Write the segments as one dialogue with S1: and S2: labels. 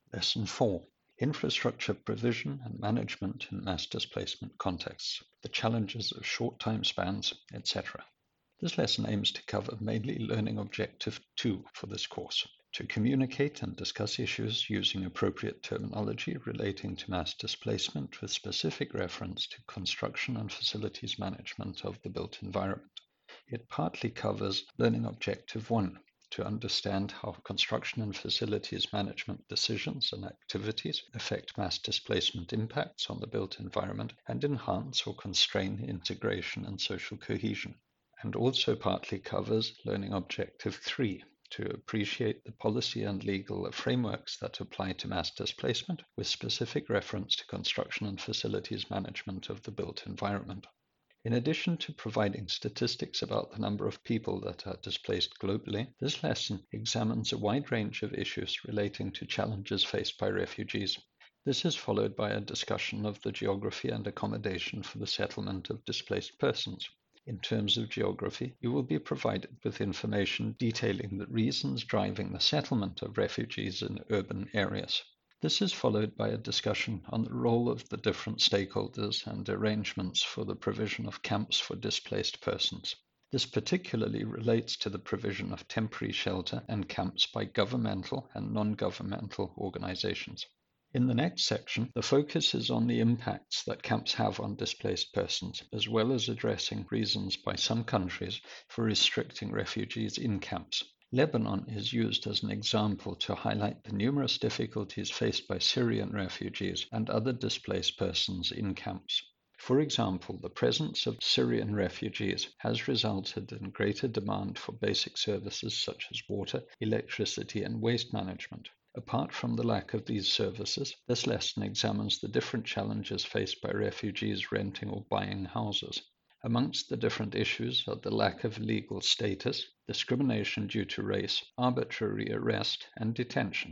S1: Lesson 4. Infrastructure provision and management in mass displacement contexts, the challenges of short time spans, etc. This lesson aims to cover mainly Learning Objective 2 for this course, to communicate and discuss issues using appropriate terminology relating to mass displacement with specific reference to construction and facilities management of the built environment. It partly covers Learning Objective 1, to understand how construction and facilities management decisions and activities affect mass displacement impacts on the built environment and enhance or constrain integration and social cohesion, and also partly covers Learning Objective 3, to appreciate the policy and legal frameworks that apply to mass displacement with specific reference to construction and facilities management of the built environment. In addition to providing statistics about the number of people that are displaced globally, this lesson examines a wide range of issues relating to challenges faced by refugees. This is followed by a discussion of the geography and accommodation for the settlement of displaced persons. In terms of geography, you will be provided with information detailing the reasons driving the settlement of refugees in urban areas. This is followed by a discussion on the role of the different stakeholders and arrangements for the provision of camps for displaced persons. This particularly relates to the provision of temporary shelter and camps by governmental and non-governmental organizations. In the next section, the focus is on the impacts that camps have on displaced persons, as well as addressing reasons by some countries for restricting refugees in camps. Lebanon is used as an example to highlight the numerous difficulties faced by Syrian refugees and other displaced persons in camps. For example, the presence of Syrian refugees has resulted in greater demand for basic services such as water, electricity, and waste management. Apart from the lack of these services, this lesson examines the different challenges faced by refugees renting or buying houses. Amongst the different issues are the lack of legal status, discrimination due to race, arbitrary arrest, and detention.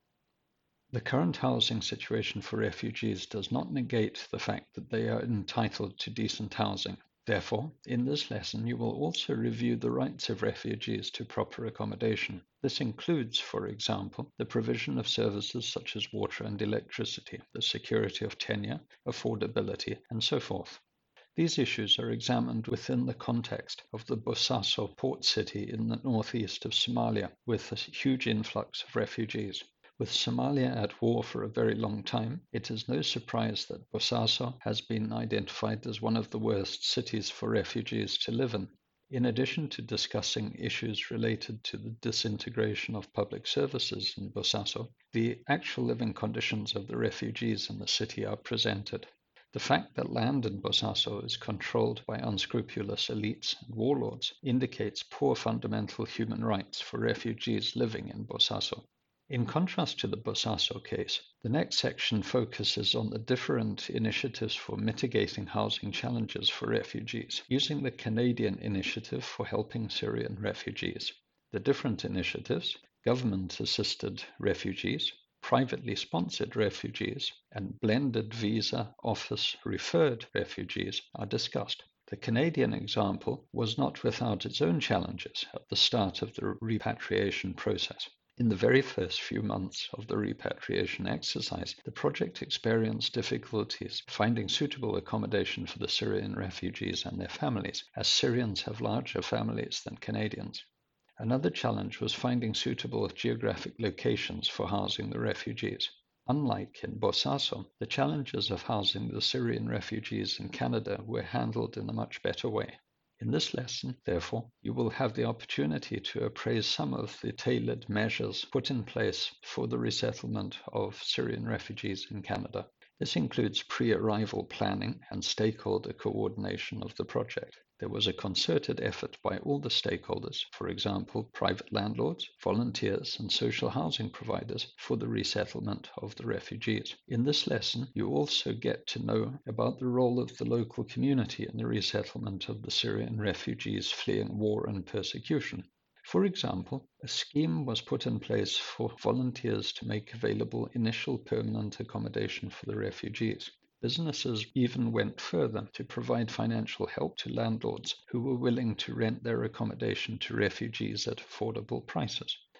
S1: The current housing situation for refugees does not negate the fact that they are entitled to decent housing. Therefore, in this lesson, you will also review the rights of refugees to proper accommodation. This includes, for example, the provision of services such as water and electricity, the security of tenure, affordability, and so forth. These issues are examined within the context of the Bosaso port city in the northeast of Somalia, with a huge influx of refugees. With Somalia at war for a very long time, it is no surprise that Bosaso has been identified as one of the worst cities for refugees to live in. In addition to discussing issues related to the disintegration of public services in Bosaso, the actual living conditions of the refugees in the city are presented. The fact that land in Bosaso is controlled by unscrupulous elites and warlords indicates poor fundamental human rights for refugees living in Bosaso. In contrast to the Bosaso case, the next section focuses on the different initiatives for mitigating housing challenges for refugees, using the Canadian Initiative for Helping Syrian Refugees. The different initiatives, government-assisted refugees, privately sponsored refugees, and blended visa office referred refugees are discussed. The Canadian example was not without its own challenges at the start of the repatriation process. In the very first few months of the repatriation exercise, the project experienced difficulties finding suitable accommodation for the Syrian refugees and their families, as Syrians have larger families than Canadians. Another challenge was finding suitable geographic locations for housing the refugees. Unlike in Bosaso, the challenges of housing the Syrian refugees in Canada were handled in a much better way. In this lesson, therefore, you will have the opportunity to appraise some of the tailored measures put in place for the resettlement of Syrian refugees in Canada. This includes pre-arrival planning and stakeholder coordination of the project. There was a concerted effort by all the stakeholders, for example, private landlords, volunteers, and social housing providers, for the resettlement of the refugees. In this lesson, you also get to know about the role of the local community in the resettlement of the Syrian refugees fleeing war and persecution. For example, a scheme was put in place for volunteers to make available initial permanent accommodation for the refugees. Businesses even went further to provide financial help to landlords who were willing to rent their accommodation to refugees at affordable prices.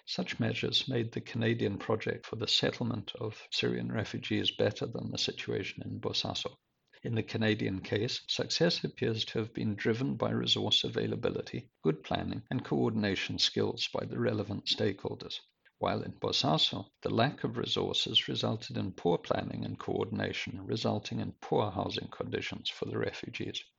S1: Such measures made the Canadian project for the settlement of Syrian refugees better than the situation in Bosaso. In the Canadian case, success appears to have been driven by resource availability, good planning, and coordination skills by the relevant stakeholders. While in Bosaso, the lack of resources resulted in poor planning and coordination, resulting in poor housing conditions for the refugees.